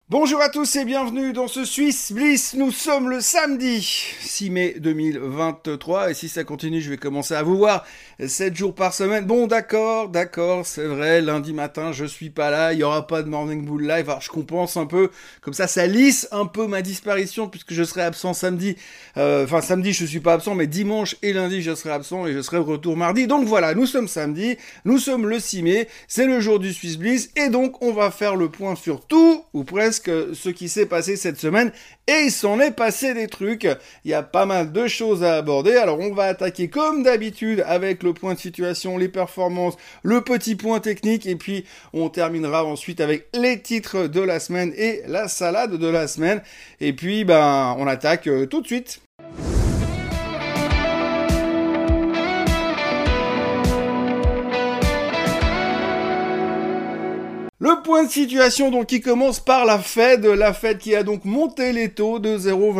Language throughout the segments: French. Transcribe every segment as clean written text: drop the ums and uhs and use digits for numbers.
Bonjour à tous et bienvenue dans ce Swiss Bliss. Nous sommes le samedi 6 mai 2023 et si ça continue, je vais commencer à vous voir 7 jours par semaine. Bon, d'accord, c'est vrai, lundi matin, je suis pas là, il y aura pas de Morning Bull Live. Alors, je compense un peu, comme ça lisse un peu ma disparition puisque je serai absent samedi. Samedi, je suis pas absent, mais dimanche et lundi, je serai absent et je serai de retour mardi. Donc voilà, nous sommes samedi, nous sommes le 6 mai, c'est le jour du Swiss Bliss et donc on va faire le point sur tout, ou presque, ce qui s'est passé cette semaine, et il s'en est passé des trucs. Il y a pas mal de choses à aborder. Alors on va attaquer comme d'habitude avec le point de situation, les performances, le petit point technique, et puis on terminera ensuite avec les titres de la semaine et la salade de la semaine. Et puis on attaque tout de suite. Le point de situation donc qui commence par la Fed qui a donc monté les taux de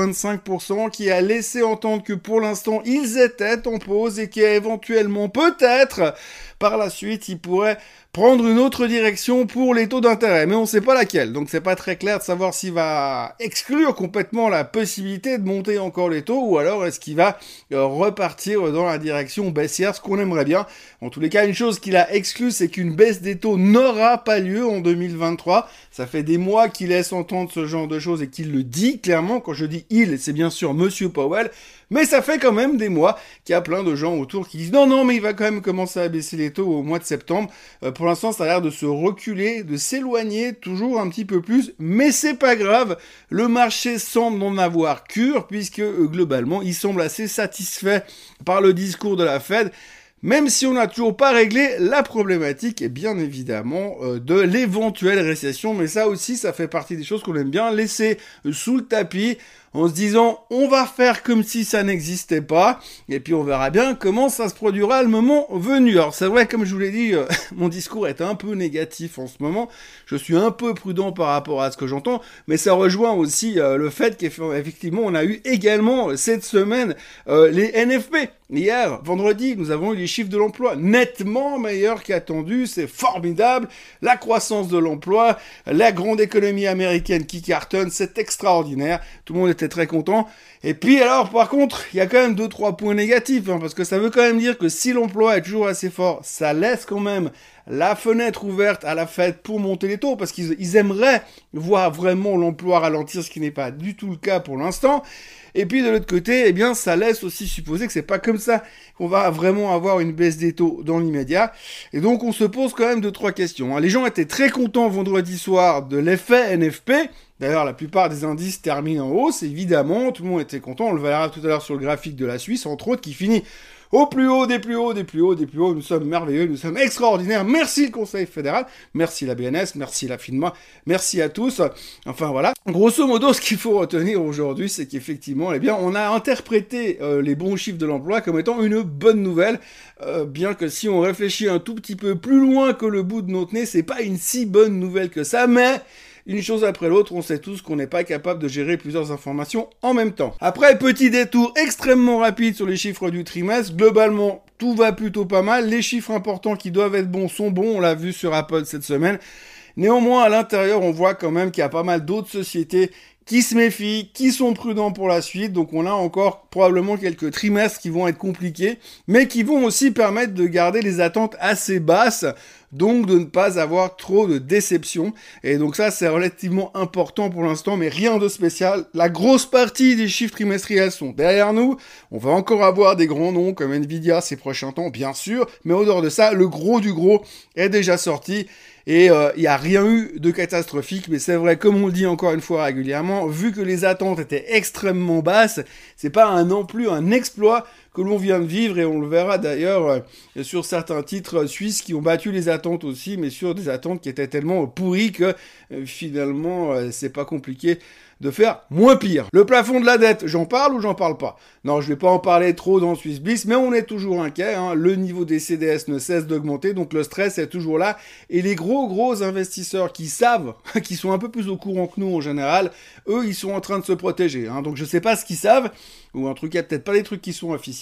0,25%, qui a laissé entendre que pour l'instant ils étaient en pause et qu'éventuellement peut-être par la suite ils pourraient prendre une autre direction pour les taux d'intérêt, mais on ne sait pas laquelle, donc c'est pas très clair de savoir s'il va exclure complètement la possibilité de monter encore les taux, ou alors est-ce qu'il va repartir dans la direction baissière, ce qu'on aimerait bien. En tous les cas, une chose qu'il a exclue, c'est qu'une baisse des taux n'aura pas lieu en 2023. Ça fait des mois qu'il laisse entendre ce genre de choses et qu'il le dit clairement. Quand je dis il, c'est bien sûr Monsieur Powell. Mais ça fait quand même des mois qu'il y a plein de gens autour qui disent non, mais il va quand même commencer à baisser les taux au mois de septembre. Pour l'instant, ça a l'air de se reculer, de s'éloigner toujours un petit peu plus, mais c'est pas grave. Le marché semble en avoir cure, puisque globalement, il semble assez satisfait par le discours de la Fed. Même si on n'a toujours pas réglé la problématique, et bien évidemment, de l'éventuelle récession. Mais ça aussi, ça fait partie des choses qu'on aime bien laisser sous le tapis, en se disant, on va faire comme si ça n'existait pas, et puis on verra bien comment ça se produira le moment venu. Alors c'est vrai, comme je vous l'ai dit, mon discours est un peu négatif en ce moment, je suis un peu prudent par rapport à ce que j'entends, mais ça rejoint aussi le fait qu'effectivement on a eu également cette semaine les NFP. Hier, vendredi, nous avons eu les chiffres de l'emploi nettement meilleurs qu'attendus, c'est formidable, la croissance de l'emploi, la grande économie américaine qui cartonne, c'est extraordinaire, tout le monde était très content. Et puis alors, par contre, il y a quand même 2-3 points négatifs, parce que ça veut quand même dire que si l'emploi est toujours assez fort, ça laisse quand même la fenêtre ouverte à la Fed pour monter les taux, parce qu'ils aimeraient voir vraiment l'emploi ralentir, ce qui n'est pas du tout le cas pour l'instant. Et puis de l'autre côté, eh bien, ça laisse aussi supposer que c'est pas comme ça qu'on va vraiment avoir une baisse des taux dans l'immédiat. Et donc on se pose quand même 2-3 questions. Les gens étaient très contents vendredi soir de l'effet NFP. D'ailleurs, la plupart des indices terminent en hausse, évidemment. Tout le monde était content. On le verra tout à l'heure sur le graphique de la Suisse, entre autres, qui finit au plus haut, des plus hauts, des plus hauts, des plus hauts. Nous sommes merveilleux, nous sommes extraordinaires. Merci le Conseil fédéral, merci la BNS, merci la FINMA, merci à tous. Enfin voilà. Grosso modo, ce qu'il faut retenir aujourd'hui, c'est qu'effectivement, eh bien, on a interprété les bons chiffres de l'emploi comme étant une bonne nouvelle. Bien que si on réfléchit un tout petit peu plus loin que le bout de notre nez, c'est pas une si bonne nouvelle que ça, mais une chose après l'autre, on sait tous qu'on n'est pas capable de gérer plusieurs informations en même temps. Après, petit détour extrêmement rapide sur les chiffres du trimestre. Globalement, tout va plutôt pas mal. Les chiffres importants qui doivent être bons sont bons. On l'a vu sur Apple cette semaine. Néanmoins, à l'intérieur, on voit quand même qu'il y a pas mal d'autres sociétés qui se méfient, qui sont prudents pour la suite. Donc on a encore probablement quelques trimestres qui vont être compliqués, mais qui vont aussi permettre de garder les attentes assez basses, donc de ne pas avoir trop de déceptions. Et donc ça, c'est relativement important pour l'instant, mais rien de spécial. La grosse partie des chiffres trimestriels sont derrière nous. On va encore avoir des grands noms comme Nvidia ces prochains temps, bien sûr, mais au dehors de ça, le gros du gros est déjà sorti. Et il n'y a rien eu de catastrophique, mais c'est vrai, comme on le dit encore une fois régulièrement, vu que les attentes étaient extrêmement basses, c'est pas non plus un exploit que l'on vient de vivre, et on le verra d'ailleurs sur certains titres suisses qui ont battu les attentes aussi, mais sur des attentes qui étaient tellement pourries que finalement c'est pas compliqué de faire moins pire. Le plafond de la dette, j'en parle ou j'en parle pas? Non, je vais pas en parler trop dans Swiss Bliss, mais on est toujours inquiet, le niveau des CDS ne cesse d'augmenter, donc le stress est toujours là, et les gros investisseurs qui savent, qui sont un peu plus au courant que nous en général, eux, ils sont en train de se protéger, donc je sais pas ce qu'ils savent, ou en tout cas peut-être pas les trucs qui sont officiels,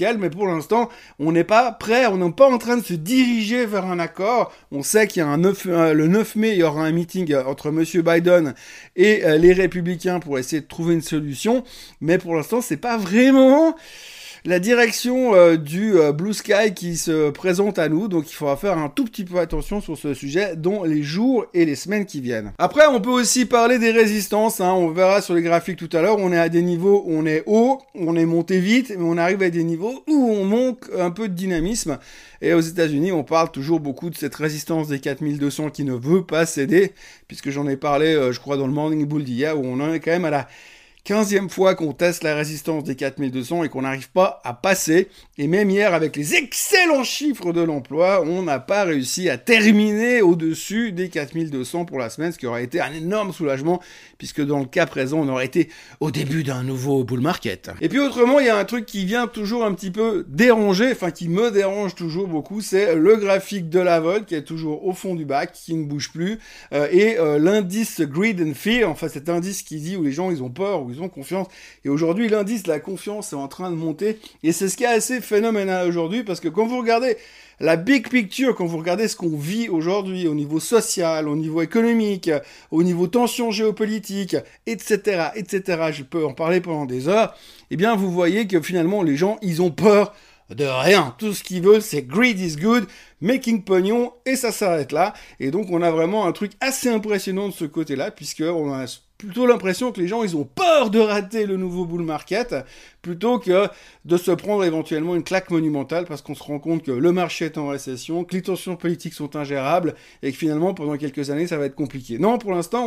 social, mais pour l'instant, on n'est pas prêt, on n'est pas en train de se diriger vers un accord. On sait qu'il y a le 9 mai, il y aura un meeting entre Monsieur Biden et les républicains pour essayer de trouver une solution, mais pour l'instant, c'est pas vraiment la direction du Blue Sky qui se présente à nous, donc il faudra faire un tout petit peu attention sur ce sujet dans les jours et les semaines qui viennent. Après, on peut aussi parler des résistances, on verra sur les graphiques tout à l'heure, on est à des niveaux où on est haut, on est monté vite, mais on arrive à des niveaux où on manque un peu de dynamisme. Et aux États-Unis, on parle toujours beaucoup de cette résistance des 4200 qui ne veut pas céder, puisque j'en ai parlé, je crois, dans le Morning Bull d'hier, où on en est quand même à la 15e fois qu'on teste la résistance des 4200 et qu'on n'arrive pas à passer. Et même hier, avec les excellents chiffres de l'emploi, on n'a pas réussi à terminer au-dessus des 4200 pour la semaine, ce qui aurait été un énorme soulagement, puisque dans le cas présent, on aurait été au début d'un nouveau bull market. Et puis autrement, il y a un truc qui vient toujours un petit peu déranger, enfin qui me dérange toujours beaucoup, c'est le graphique de la vol qui est toujours au fond du bac, qui ne bouge plus, et l'indice Greed and Fear, enfin cet indice qui dit où les gens ils ont peur, où ils ont confiance. Et aujourd'hui, l'indice de la confiance est en train de monter. Et c'est ce qui est assez phénoménal aujourd'hui, parce que quand vous regardez la big picture, quand vous regardez ce qu'on vit aujourd'hui au niveau social, au niveau économique, au niveau tension géopolitique, etc., etc., je peux en parler pendant des heures, eh bien, vous voyez que finalement, les gens, ils ont peur de rien. Tout ce qu'ils veulent, c'est greed is good, making pognon, et ça s'arrête là. Et donc, on a vraiment un truc assez impressionnant de ce côté-là, puisqu'on a plutôt l'impression que les gens, ils ont peur de rater le nouveau bull market, plutôt que de se prendre éventuellement une claque monumentale, parce qu'on se rend compte que le marché est en récession, que les tensions politiques sont ingérables, et que finalement, pendant quelques années, ça va être compliqué. Non, pour l'instant,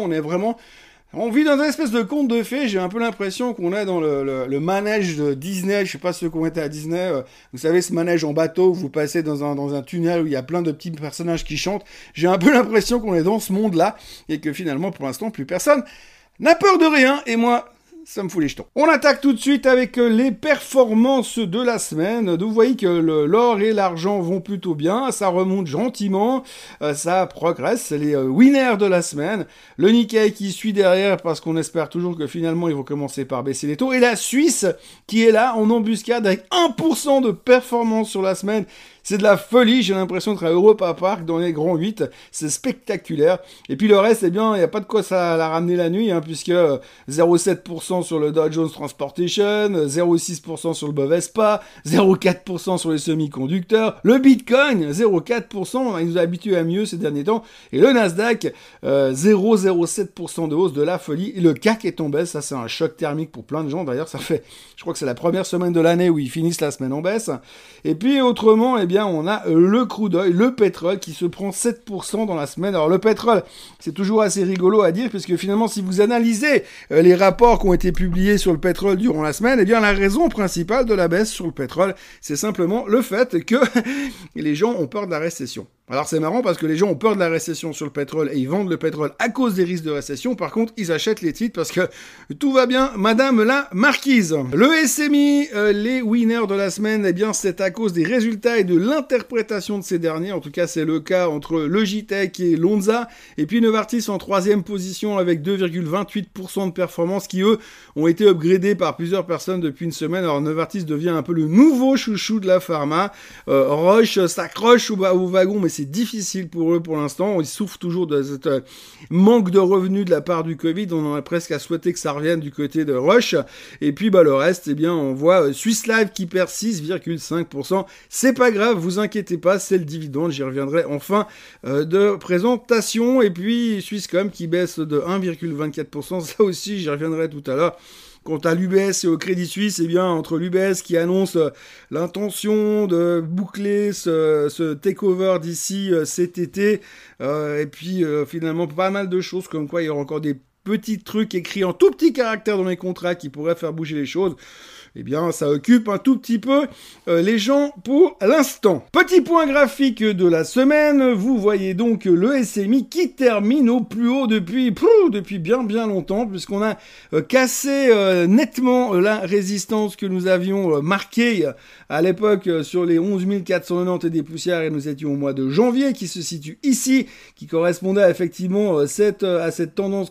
on vit dans une espèce de conte de fées. J'ai un peu l'impression qu'on est dans le manège de Disney. Je sais pas ceux qui ont été à Disney. Vous savez, ce manège en bateau où vous passez dans un tunnel où il y a plein de petits personnages qui chantent. J'ai un peu l'impression qu'on est dans ce monde-là et que finalement, pour l'instant, plus personne n'a peur de rien. Et moi, ça me fout les jetons. On attaque tout de suite avec les performances de la semaine. Vous voyez que l'or et l'argent vont plutôt bien, ça remonte gentiment, ça progresse, c'est les winners de la semaine. Le Nikkei qui suit derrière parce qu'on espère toujours que finalement ils vont commencer par baisser les taux. Et la Suisse qui est là en embuscade avec 1% de performance sur la semaine. C'est de la folie, j'ai l'impression d'être à Europa Park dans les grands 8, c'est spectaculaire. Et puis le reste, eh bien, il n'y a pas de quoi ça la ramener la nuit, puisque 0,7% sur le Dow Jones Transportation, 0,6% sur le Bovespa, 0,4% sur les semi-conducteurs, le Bitcoin, 0,4%, il nous a habitués à mieux ces derniers temps, et le Nasdaq, 0,07% de hausse, de la folie, et le CAC est en baisse, ça c'est un choc thermique pour plein de gens, d'ailleurs ça fait, je crois que c'est la première semaine de l'année où ils finissent la semaine en baisse, et puis autrement, eh bien, on a le crude oil, le pétrole qui se prend 7% dans la semaine. Alors le pétrole, c'est toujours assez rigolo à dire, puisque finalement, si vous analysez les rapports qui ont été publiés sur le pétrole durant la semaine, eh bien la raison principale de la baisse sur le pétrole, c'est simplement le fait que les gens ont peur de la récession. Alors c'est marrant parce que les gens ont peur de la récession sur le pétrole et ils vendent le pétrole à cause des risques de récession. Par contre, ils achètent les titres parce que tout va bien, madame la marquise. Le SMI, les winners de la semaine, eh bien c'est à cause des résultats et de l'interprétation de ces derniers. En tout cas, c'est le cas entre Logitech et Lonza. Et puis Novartis en 3e position avec 2,28% de performance qui, eux, ont été upgradés par plusieurs personnes depuis une semaine. Alors Novartis devient un peu le nouveau chouchou de la pharma. Roche s'accroche au wagon, mais c'est difficile pour eux pour l'instant. Ils souffrent toujours de cette manque de revenus de la part du Covid. On en a presque à souhaiter que ça revienne du côté de Roche. Et puis le reste, eh bien, on voit Swiss Life qui perd 6,5%. C'est pas grave, vous inquiétez pas, c'est le dividende. J'y reviendrai en fin de présentation. Et puis Swisscom qui baisse de 1,24%. Ça aussi, j'y reviendrai tout à l'heure. Quant à l'UBS et au Crédit Suisse, eh bien, entre l'UBS qui annonce l'intention de boucler ce takeover d'ici cet été, et puis finalement pas mal de choses comme quoi il y aura encore des petits trucs écrits en tout petit caractère dans les contrats qui pourraient faire bouger les choses. Eh bien, ça occupe un tout petit peu les gens pour l'instant. Petit point graphique de la semaine, vous voyez donc le SMI qui termine au plus haut depuis bien longtemps, puisqu'on a cassé nettement la résistance que nous avions marquée à l'époque sur les 11 490 et des poussières, et nous étions au mois de janvier, qui se situe ici, qui correspondait effectivement à cette tendance que j'avais décidé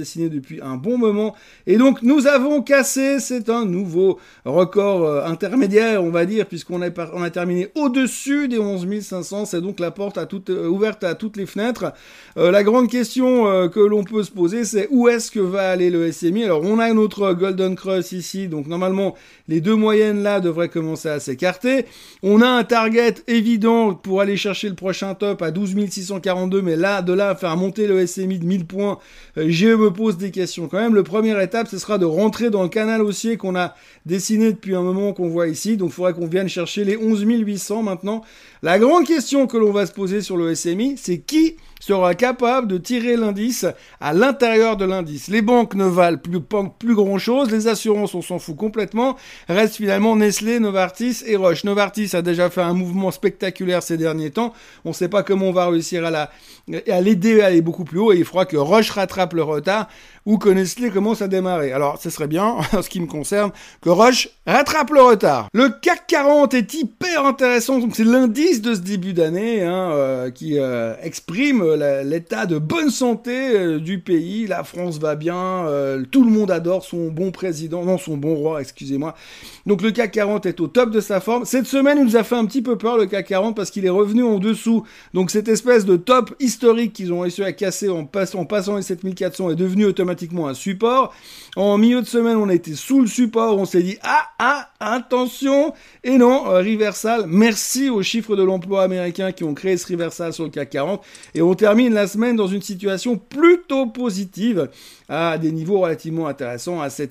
dessiné depuis un bon moment. Et donc nous avons cassé, c'est un nouveau record intermédiaire, on va dire, puisqu'on a terminé au-dessus des 11 500. C'est donc la porte ouverte à toutes les fenêtres. La grande question que l'on peut se poser, c'est où est-ce que va aller le SMI? Alors on a notre Golden Cross ici, donc normalement les deux moyennes là devraient commencer à s'écarter. On a un target évident pour aller chercher le prochain top à 12 642, mais de là à faire monter le SMI de 1000 points, je me pose des questions quand même. La première étape, ce sera de rentrer dans le canal haussier qu'on a dessiné depuis un moment, qu'on voit ici. Donc il faudrait qu'on vienne chercher les 11 800 maintenant. La grande question que l'on va se poser sur le SMI, c'est qui sera capable de tirer l'indice à l'intérieur de l'indice. Les banques ne valent plus grand-chose, les assurances, on s'en fout complètement. Reste finalement Nestlé, Novartis et Roche. Novartis a déjà fait un mouvement spectaculaire ces derniers temps. On ne sait pas comment on va réussir à l'aider à aller beaucoup plus haut, et il faudra que Roche rattrape le retard ou que Nestlé commence à démarrer. Alors, ce serait bien, en ce qui me concerne, que Roche rattrape le retard. Le CAC 40 est hyper intéressant, donc c'est l'indice de ce début d'année qui exprime l'état de bonne santé du pays. La France va bien, tout le monde adore son bon roi, excusez-moi. Donc le CAC 40 est au top de sa forme. Cette semaine, il nous a fait un petit peu peur, le CAC 40, parce qu'il est revenu en dessous. Donc cette espèce de top historique qu'ils ont réussi à casser en passant les 7400 est devenu automatiquement un support. En milieu de semaine, on a été sous le support, on s'est dit attention, et non, reversal. Merci aux chiffres de l'emploi américains qui ont créé ce reversal sur le CAC 40, et on termine la semaine dans une situation plutôt positive, à des niveaux relativement intéressants, à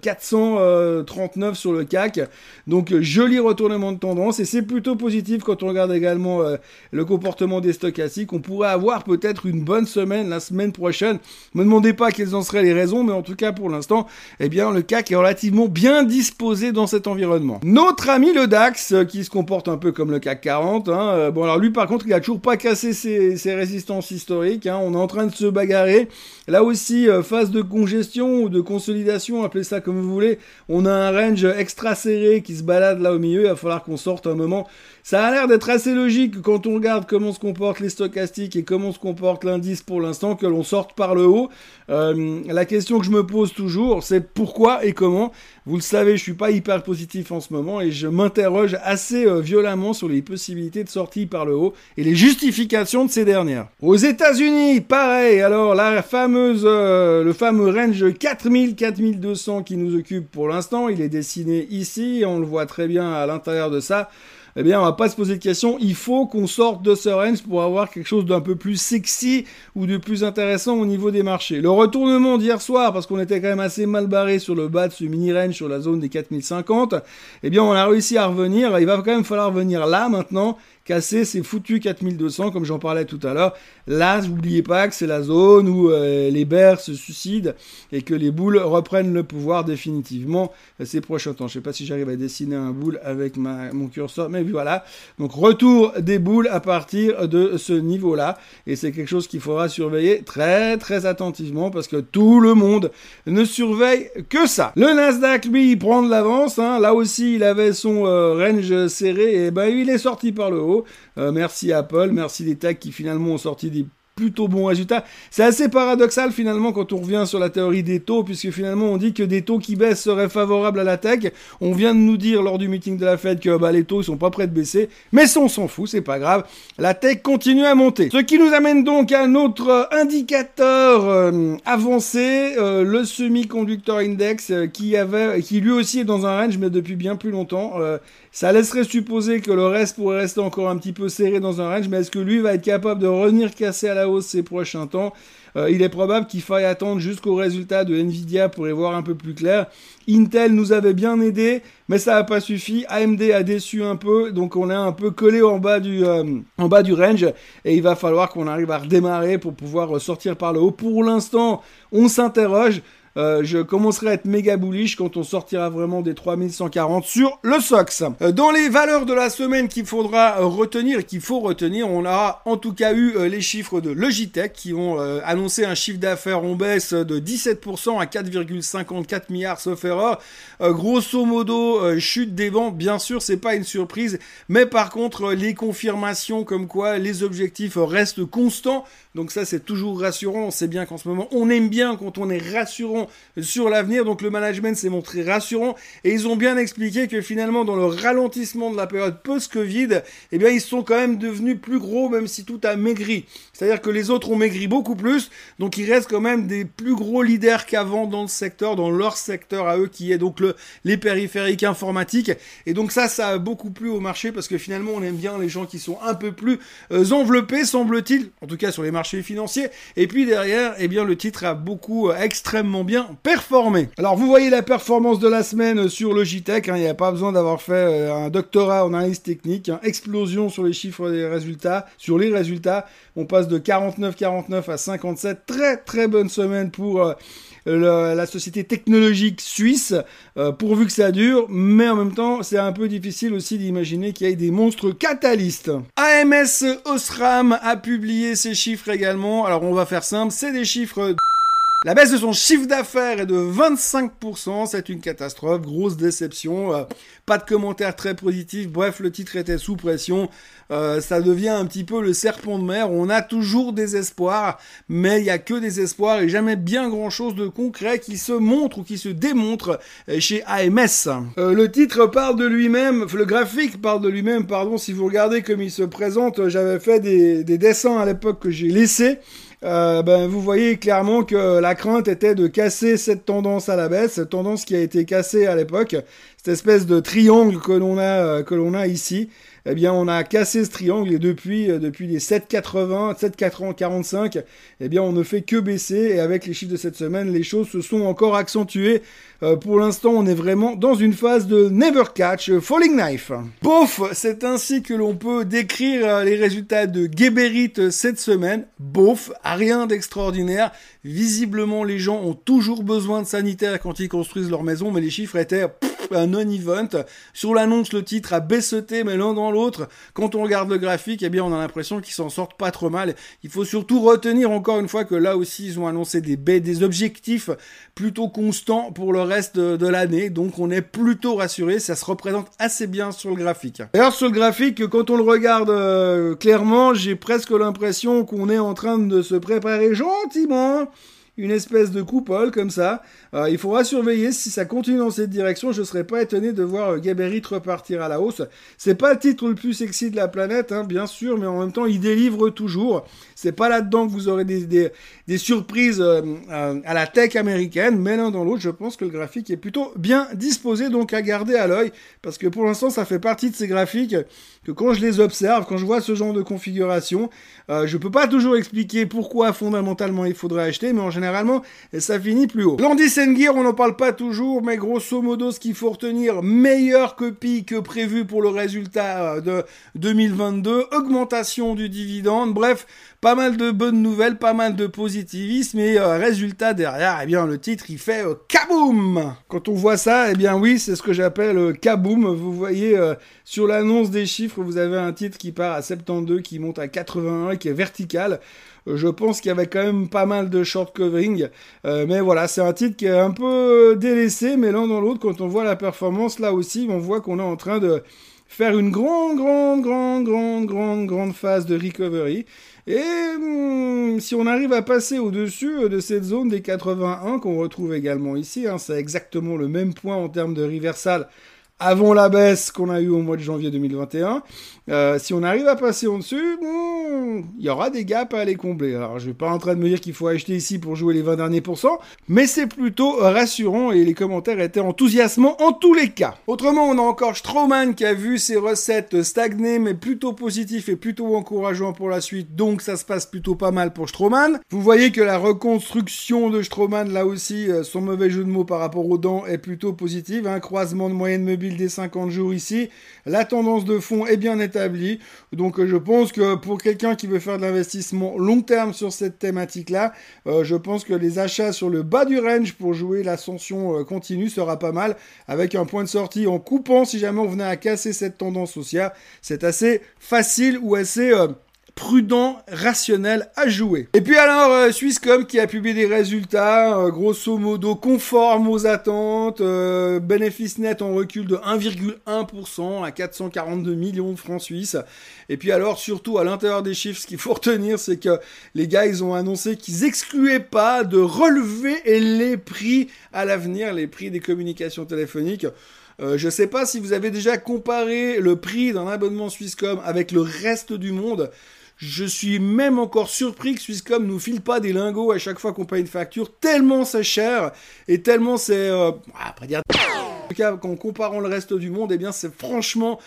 7439 sur le CAC. Donc joli retournement de tendance, et c'est plutôt positif quand on regarde également le comportement des stochastiques. On pourrait avoir peut-être une bonne semaine la semaine prochaine. Ne me demandez pas quelles en seraient les raisons, mais en tout cas pour l'instant, eh bien le CAC est relativement bien disposé dans cet environnement. Notre ami le DAX, qui se comporte un peu comme le CAC 40, bon alors lui par contre il a toujours pas cassé ses résistances historiques, on est en train de se bagarrer. Là aussi, phase de congestion ou de consolidation, appelez ça comme vous voulez. On a un range extra serré qui se balade là au milieu, il va falloir qu'on sorte un moment. Ça a l'air d'être assez logique quand on regarde comment se comportent les stochastiques et comment se comporte l'indice pour l'instant, que l'on sorte par le haut. La question que je me pose toujours, c'est pourquoi et comment. Vous le savez, je suis pas hyper positif en ce moment et je m'interroge assez violemment sur les possibilités de sortie par le haut et les justifications de ces dernières. Aux États-Unis, pareil. Alors le fameux range 4000-4200 qui nous occupe pour l'instant, il est dessiné ici, on le voit très bien à l'intérieur de ça. Eh bien, on va pas se poser de questions. Il faut qu'on sorte de ce range pour avoir quelque chose d'un peu plus sexy ou de plus intéressant au niveau des marchés. Le retournement d'hier soir, parce qu'on était quand même assez mal barré sur le bas de ce mini-range sur la zone des 4050, eh bien, on a réussi à revenir. Il va quand même falloir venir là, maintenant, casser ces foutus 4200, comme j'en parlais tout à l'heure. Là, n'oubliez pas que c'est la zone où les bears se suicident et que les bulls reprennent le pouvoir définitivement ces prochains temps. Je sais pas si j'arrive à dessiner un bull avec mon curseur, mais voilà. Donc, retour des bulls à partir de ce niveau-là. Et c'est quelque chose qu'il faudra surveiller très, très attentivement parce que tout le monde ne surveille que ça. Le Nasdaq, lui, il prend de l'avance. Là aussi, il avait son range serré et il est sorti par le haut. Merci Apple, merci les techs qui finalement ont sorti des plutôt bons résultats. C'est assez paradoxal finalement quand on revient sur la théorie des taux, puisque finalement on dit que des taux qui baissent seraient favorables à la tech. On vient de nous dire lors du meeting de la Fed que les taux ils sont pas prêts de baisser, mais ça on s'en fout, c'est pas grave. La tech continue à monter. Ce qui nous amène donc à notre indicateur avancé, le semi-conductor index, qui lui aussi est dans un range mais depuis bien plus longtemps. Ça laisserait supposer que le reste pourrait rester encore un petit peu serré dans un range, mais est-ce que lui va être capable de revenir casser à la hausse ces prochains temps? Il est probable qu'il faille attendre jusqu'au résultat de Nvidia pour y voir un peu plus clair. Intel nous avait bien aidé, mais ça n'a pas suffi. AMD a déçu un peu, donc on est un peu collé en bas du range, et il va falloir qu'on arrive à redémarrer pour pouvoir sortir par le haut. Pour l'instant, on s'interroge. je commencerai à être méga bullish quand on sortira vraiment des 3140 sur le SOX. Dans les valeurs de la semaine qu'il faudra retenir et qu'il faut retenir, on a en tout cas eu les chiffres de Logitech qui ont annoncé un chiffre d'affaires en baisse de 17% à 4,54 milliards sauf erreur. Grosso modo, chute des ventes, bien sûr, c'est pas une surprise, mais par contre, les confirmations comme quoi les objectifs restent constants, donc ça c'est toujours rassurant. On sait bien qu'en ce moment, on aime bien quand on est rassurant sur l'avenir, donc le management s'est montré rassurant, et ils ont bien expliqué que finalement, dans le ralentissement de la période post-Covid, eh bien, ils sont quand même devenus plus gros, même si tout a maigri. C'est-à-dire que les autres ont maigri beaucoup plus, donc ils restent quand même des plus gros leaders qu'avant dans le secteur, dans leur secteur à eux, qui est donc les périphériques informatiques. Et donc ça a beaucoup plu au marché, parce que finalement, on aime bien les gens qui sont un peu plus enveloppés, semble-t-il, en tout cas sur les marchés financiers. Et puis derrière, eh bien, le titre a extrêmement bien performé. Alors, vous voyez la performance de la semaine sur Logitech, il n'y a pas besoin d'avoir fait un doctorat en analyse technique, explosion sur les chiffres des résultats, sur les résultats, on passe de 49,49 à 57, très bonne semaine pour la société technologique suisse, pourvu que ça dure, mais en même temps, c'est un peu difficile aussi d'imaginer qu'il y ait des monstres catalystes. AMS Osram a publié ses chiffres également, alors on va faire simple, c'est des chiffres... La baisse de son chiffre d'affaires est de 25%, c'est une catastrophe, grosse déception, pas de commentaires très positifs, bref, le titre était sous pression, ça devient un petit peu le serpent de mer, on a toujours des espoirs, mais il n'y a que des espoirs et jamais bien grand chose de concret qui se montre ou qui se démontre chez AMS. Le titre parle de lui-même, le graphique parle de lui-même, pardon, si vous regardez comme il se présente, j'avais fait des dessins à l'époque que j'ai laissés. Vous voyez clairement que la crainte était de casser cette tendance à la baisse, cette tendance qui a été cassée à l'époque, cette espèce de triangle que l'on a ici. Eh bien, on a cassé ce triangle et depuis les 7,80, 7,45, eh bien, on ne fait que baisser et avec les chiffres de cette semaine, les choses se sont encore accentuées. Pour l'instant, on est vraiment dans une phase de never catch falling knife. Bof, c'est ainsi que l'on peut décrire les résultats de Geberit cette semaine. Bof, rien d'extraordinaire. Visiblement, les gens ont toujours besoin de sanitaires quand ils construisent leur maison, mais les chiffres étaient un non-event. Sur l'annonce, le titre a baisseté, mais l'un dans l'autre. Quand on regarde le graphique, eh bien, on a l'impression qu'ils s'en sortent pas trop mal. Il faut surtout retenir encore une fois que là aussi, ils ont annoncé des objectifs plutôt constants pour le reste de l'année. Donc, on est plutôt rassuré. Ça se représente assez bien sur le graphique. D'ailleurs, sur le graphique, quand on le regarde clairement, j'ai presque l'impression qu'on est en train de se préparer gentiment une espèce de coupole comme ça. Il faudra surveiller si ça continue dans cette direction. Je serais pas étonné de voir Geberit repartir à la hausse. C'est pas le titre le plus sexy de la planète, hein, bien sûr, mais en même temps, il délivre toujours. C'est pas là-dedans que vous aurez des surprises à la tech américaine, mais l'un dans l'autre, je pense que le graphique est plutôt bien disposé, donc à garder à l'œil, parce que pour l'instant, ça fait partie de ces graphiques que quand je les observe, quand je vois ce genre de configuration, je peux pas toujours expliquer pourquoi fondamentalement il faudrait acheter, mais en généralement, ça finit plus haut. Landis & Gyr, on n'en parle pas toujours, mais grosso modo, ce qu'il faut retenir, meilleure copie que prévu pour le résultat de 2022, augmentation du dividende, bref, pas mal de bonnes nouvelles, pas mal de positivisme et résultat derrière, eh bien le titre il fait kaboum. Quand on voit ça, eh bien oui, c'est ce que j'appelle kaboum. Vous voyez sur l'annonce des chiffres, vous avez un titre qui part à 72, qui monte à 81, qui est vertical. Je pense qu'il y avait quand même pas mal de short covering, mais voilà, c'est un titre qui est un peu délaissé, mais l'un dans l'autre, quand on voit la performance, là aussi, on voit qu'on est en train de faire une grande phase de recovery. Et si on arrive à passer au-dessus de cette zone des 81 qu'on retrouve également ici, hein, c'est exactement le même point en termes de reversal avant la baisse qu'on a eue au mois de janvier 2021. Si on arrive à passer en dessus, il y aura des gaps à aller combler. Alors, je vais pas en train de me dire qu'il faut acheter ici pour jouer les 20 derniers pourcents, mais c'est plutôt rassurant et les commentaires étaient enthousiasmants en tous les cas. Autrement, on a encore Straumann qui a vu ses recettes stagner, mais plutôt positif et plutôt encourageant pour la suite. Donc, ça se passe plutôt pas mal pour Straumann. Vous voyez que la reconstruction de Straumann, là aussi, son mauvais jeu de mots par rapport aux dents est plutôt positive. Un croisement de moyenne mobile depuis le D50 jours ici. La tendance de fond est bien établie. Donc je pense que pour quelqu'un qui veut faire de l'investissement long terme sur cette thématique-là, je pense que les achats sur le bas du range pour jouer l'ascension continue sera pas mal, avec un point de sortie en coupant si jamais on venait à casser cette tendance haussière. C'est assez facile ou assez prudent, rationnel à jouer. Et puis alors, Swisscom qui a publié des résultats, grosso modo, conformes aux attentes, bénéfice net en recul de 1,1% à 442 millions de francs suisses. Et puis alors, surtout, à l'intérieur des chiffres, ce qu'il faut retenir, c'est que les gars, ils ont annoncé qu'ils excluaient pas de relever les prix à l'avenir, les prix des communications téléphoniques. Je sais pas si vous avez déjà comparé le prix d'un abonnement Swisscom avec le reste du monde. Je suis même encore surpris que Swisscom nous file pas des lingots à chaque fois qu'on paye une facture, tellement c'est cher et tellement c'est... après dire... En tout cas, qu'en comparant le reste du monde, eh bien, c'est franchement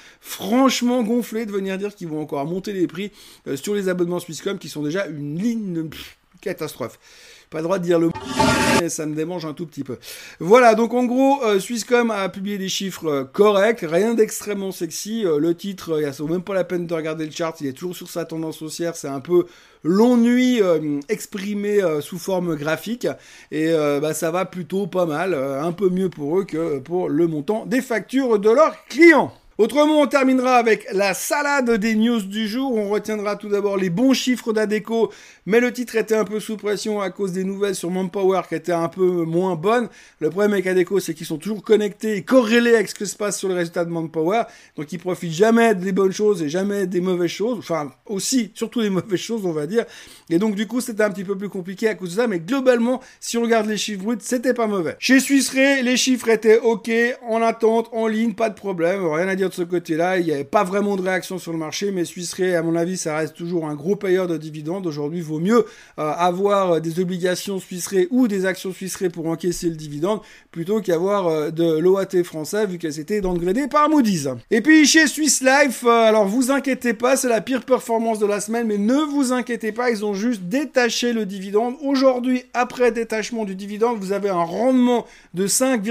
gonflé de venir dire qu'ils vont encore monter les prix sur les abonnements Swisscom qui sont déjà une ligne de catastrophe. Pas le droit de dire le mot, mais ça me démange un tout petit peu. Voilà, donc en gros, Swisscom a publié des chiffres corrects, rien d'extrêmement sexy. Le titre, il vaut même pas la peine de regarder le chart, il est toujours sur sa tendance haussière, c'est un peu l'ennui exprimé sous forme graphique. Et ça va plutôt pas mal, un peu mieux pour eux que pour le montant des factures de leurs clients. Autrement, on terminera avec la salade des news du jour. On retiendra tout d'abord les bons chiffres d'Adecco, mais le titre était un peu sous pression à cause des nouvelles sur Manpower qui étaient un peu moins bonnes. Le problème avec Adecco, c'est qu'ils sont toujours connectés et corrélés avec ce que se passe sur les résultats de Manpower. Donc ils profitent jamais des bonnes choses et jamais des mauvaises choses. Enfin, aussi, surtout des mauvaises choses, on va dire. Et donc du coup, c'était un petit peu plus compliqué à cause de ça. Mais globalement, si on regarde les chiffres bruts, c'était pas mauvais. Chez Swiss Re, les chiffres étaient ok, en attente, en ligne, pas de problème. Rien à dire de ce côté-là, il n'y avait pas vraiment de réaction sur le marché, mais Swiss Re, à mon avis, ça reste toujours un gros payeur de dividendes. Aujourd'hui, il vaut mieux avoir des obligations Swiss Re ou des actions Swiss Re pour encaisser le dividende, plutôt qu'avoir de l'OAT français, vu qu'elles étaient downgradées par Moody's. Et puis, chez Swiss Life, alors vous inquiétez pas, c'est la pire performance de la semaine, mais ne vous inquiétez pas, ils ont juste détaché le dividende. Aujourd'hui, après détachement du dividende, vous avez un rendement de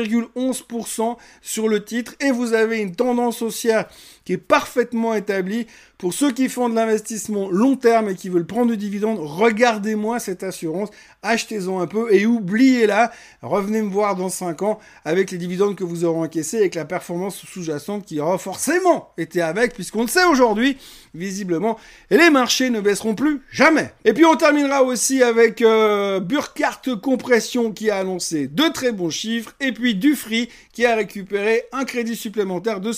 5,11% sur le titre, et vous avez une tendance haussière qui est parfaitement établie. Pour ceux qui font de l'investissement long terme et qui veulent prendre du dividende, regardez-moi cette assurance, achetez-en un peu et oubliez-la. Revenez me voir dans 5 ans avec les dividendes que vous aurez encaissés, avec la performance sous-jacente qui aura forcément été avec, puisqu'on le sait aujourd'hui, visiblement, et les marchés ne baisseront plus jamais. Et puis on terminera aussi avec Burkhardt Compression qui a annoncé de très bons chiffres, et puis Dufry qui a récupéré un crédit supplémentaire de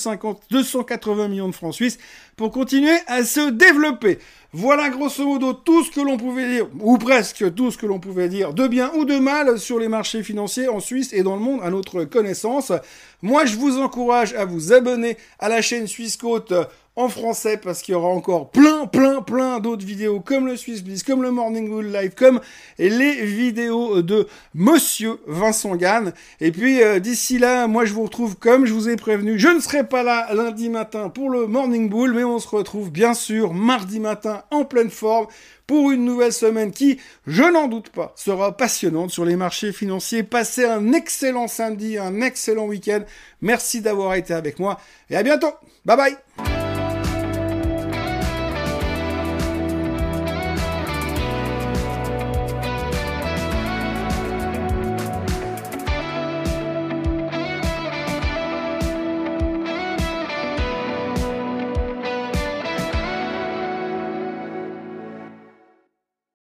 280 millions de francs suisses pour continuer à se développer. Voilà grosso modo tout ce que l'on pouvait dire, ou presque tout ce que l'on pouvait dire, de bien ou de mal sur les marchés financiers en Suisse et dans le monde à notre connaissance. Moi, je vous encourage à vous abonner à la chaîne Swissquote en français parce qu'il y aura encore plein d'autres vidéos comme le Swiss Bliss, comme le Morning Bull Live, comme les vidéos de Monsieur Vincent Gann. Et puis d'ici là, moi je vous retrouve comme je vous ai prévenu. Je ne serai pas là lundi matin pour le Morning Bull, mais on se retrouve bien sûr mardi matin en pleine forme pour une nouvelle semaine qui, je n'en doute pas, sera passionnante sur les marchés financiers. Passez un excellent samedi, un excellent week-end. Merci d'avoir été avec moi et à bientôt. Bye bye.